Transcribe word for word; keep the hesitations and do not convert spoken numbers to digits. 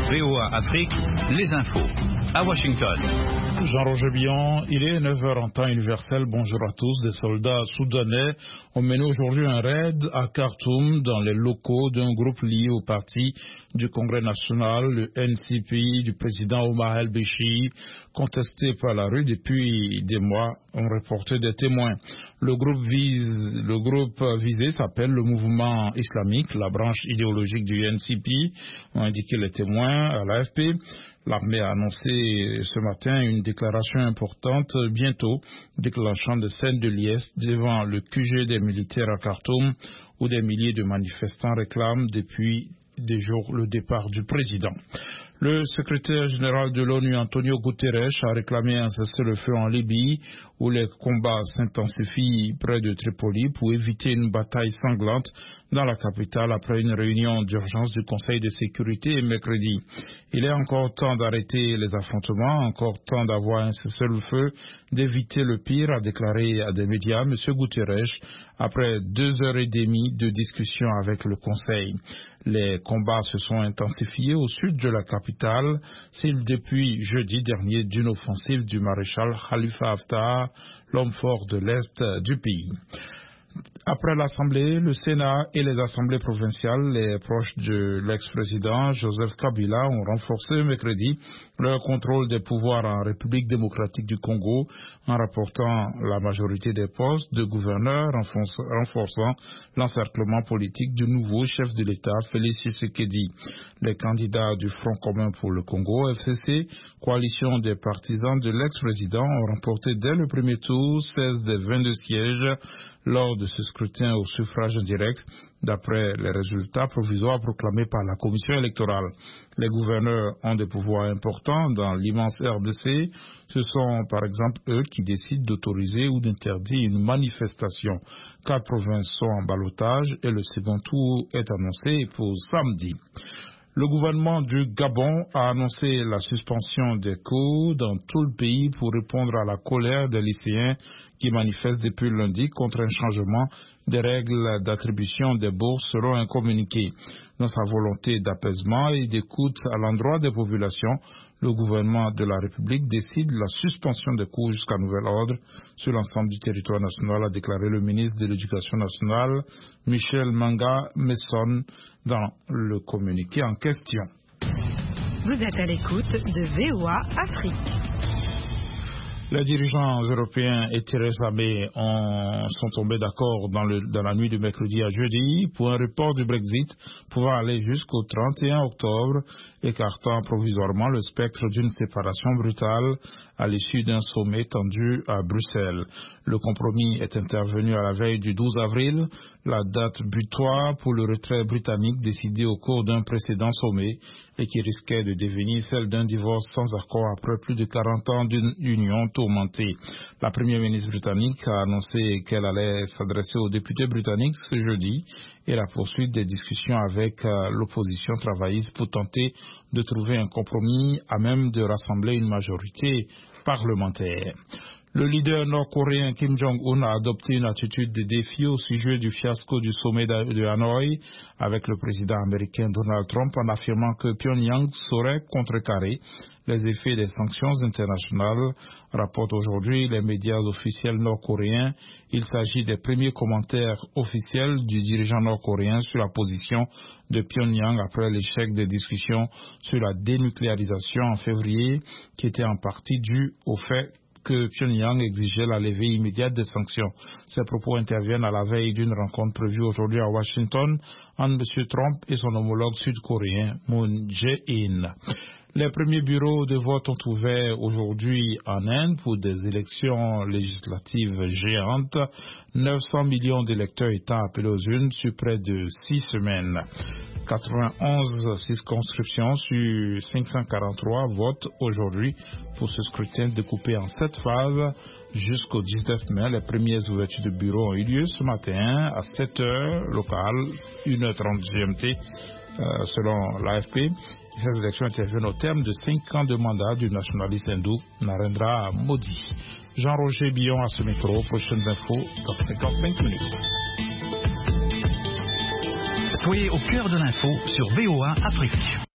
V O A Afrique, les infos. À Washington. Jean-Roger Billon, il est neuf heures en temps universel. Bonjour à tous. Des soldats soudanais ont mené aujourd'hui un raid à Khartoum dans les locaux d'un groupe lié au parti du Congrès national, le N C P, du président Omar el-Béchir, contesté par la rue depuis des mois, ont reporté des témoins. Le groupe, vise, le groupe visé s'appelle le Mouvement islamique, la branche idéologique du N C P, ont indiqué les témoins à l'A F P. L'armée a annoncé ce matin une déclaration importante bientôt, déclenchant des scènes de liesse devant le Q G des militaires à Khartoum, où des milliers de manifestants réclament depuis des jours le départ du président. Le secrétaire général de l'ONU, Antonio Guterres, a réclamé un cessez-le-feu en Libye, où les combats s'intensifient près de Tripoli pour éviter une bataille sanglante dans la capitale après une réunion d'urgence du Conseil de sécurité mercredi. Il est encore temps d'arrêter les affrontements, encore temps d'avoir un cessez-le-feu, d'éviter le pire, a déclaré à des médias M. Guterres après deux heures et demie de discussion avec le Conseil. Les combats se sont intensifiés au sud de la capitale, c'est depuis jeudi dernier d'une offensive du maréchal Khalifa Haftar, l'homme fort de l'Est du pays. Après l'Assemblée, le Sénat et les assemblées provinciales, les proches de l'ex-président Joseph Kabila ont renforcé mercredi leur contrôle des pouvoirs en République démocratique du Congo en rapportant la majorité des postes de gouverneurs, renforçant l'encerclement politique du nouveau chef de l'État, Félix Tshisekedi. Les candidats du Front commun pour le Congo, F C C, coalition des partisans de l'ex-président, ont remporté dès le premier tour seize des vingt-deux sièges lors de ce scrutin au suffrage indirect, d'après les résultats provisoires proclamés par la commission électorale. Les gouverneurs ont des pouvoirs importants dans l'immense R D C. Ce sont par exemple eux qui décident d'autoriser ou d'interdire une manifestation. Quatre provinces sont en ballottage et le second tour est annoncé pour samedi. Le gouvernement du Gabon a annoncé la suspension des cours dans tout le pays pour répondre à la colère des lycéens qui manifestent depuis lundi contre un changement des règles d'attribution des bourses selon un communiqué. Dans sa volonté d'apaisement et d'écoute à l'endroit des populations, le gouvernement de la République décide la suspension des cours jusqu'à nouvel ordre sur l'ensemble du territoire national, a déclaré le ministre de l'Éducation nationale, Michel Manga Messon, dans le communiqué en question. Vous êtes à l'écoute de V O A Afrique. Les dirigeants européens et Theresa May ont, sont tombés d'accord dans, le, dans la nuit de mercredi à jeudi pour un report du Brexit pouvant aller jusqu'au trente et un octobre, écartant provisoirement le spectre d'une séparation brutale à l'issue d'un sommet tendu à Bruxelles. Le compromis est intervenu à la veille du douze avril, la date butoir pour le retrait britannique décidé au cours d'un précédent sommet et qui risquait de devenir celle d'un divorce sans accord après plus de quarante ans d'une union tourmentée. La première ministre britannique a annoncé qu'elle allait s'adresser aux députés britanniques ce jeudi et la poursuite des discussions avec euh, l'opposition travailliste pour tenter de trouver un compromis à même de rassembler une majorité parlementaire. Le leader nord-coréen Kim Jong-un a adopté une attitude de défi au sujet du fiasco du sommet de Hanoï avec le président américain Donald Trump en affirmant que Pyongyang saurait contrecarrer les effets des sanctions internationales, rapportent aujourd'hui les médias officiels nord-coréens. Il s'agit des premiers commentaires officiels du dirigeant nord-coréen sur la position de Pyongyang après l'échec des discussions sur la dénucléarisation en février, qui était en partie dû au fait que Pyongyang exigeait la levée immédiate des sanctions. Ces propos interviennent à la veille d'une rencontre prévue aujourd'hui à Washington entre M. Trump et son homologue sud-coréen Moon Jae-in. Les premiers bureaux de vote ont ouvert aujourd'hui en Inde pour des élections législatives géantes, neuf cents millions d'électeurs étant appelés aux urnes sur près de six semaines. quatre-vingt-onze circonscriptions sur cinq cent quarante-trois votent aujourd'hui pour ce scrutin découpé en sept phases. Jusqu'au dix-neuf mai, les premières ouvertures de bureaux ont eu lieu ce matin à sept heures locales, une heure trente G M T, euh, selon l'A F P. Ces élections interviennent au terme de cinq ans de mandat du nationaliste hindou Narendra Modi. Jean-Roger Billon à ce micro. Prochaines infos dans cinquante-cinq minutes. Soyez au cœur de l'info sur V O A Afrique.